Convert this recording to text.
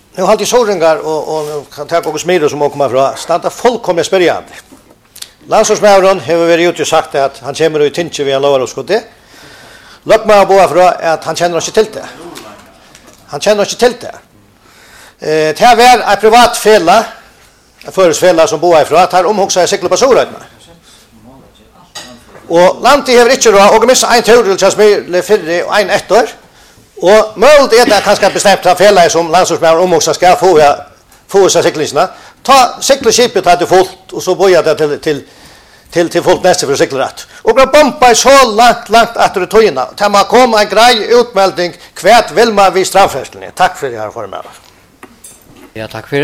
Nu har alltid såringar och kan ta något smiro som kommer från starta fullkomligt spännande. Landsårsmävren har varit ute och sagt att han kommer ut inte vid en lovarovskottet. Lökman boar från att han känner inte till det. Han känner inte till det. Det här var ett privat fälla, ett förhetsfälla som boar ifrån att han omhuxar cykla på Soröjna. Och landet har inte råd och missa en tur till Jasmir för och en ett år. Och möjligt är det kanske bestämt att fälla som landsårsmävren omhuxar ska få sig cyklisterna. Ta cykelskipet hade fullt och så bojar det till fullt nästa för cykelrätt. Och då bompar så långt efter tojerna. Tar man komma en grej utmelding kvärt vill man vid straffrätten. Tack för det här för mig. Ja, tack för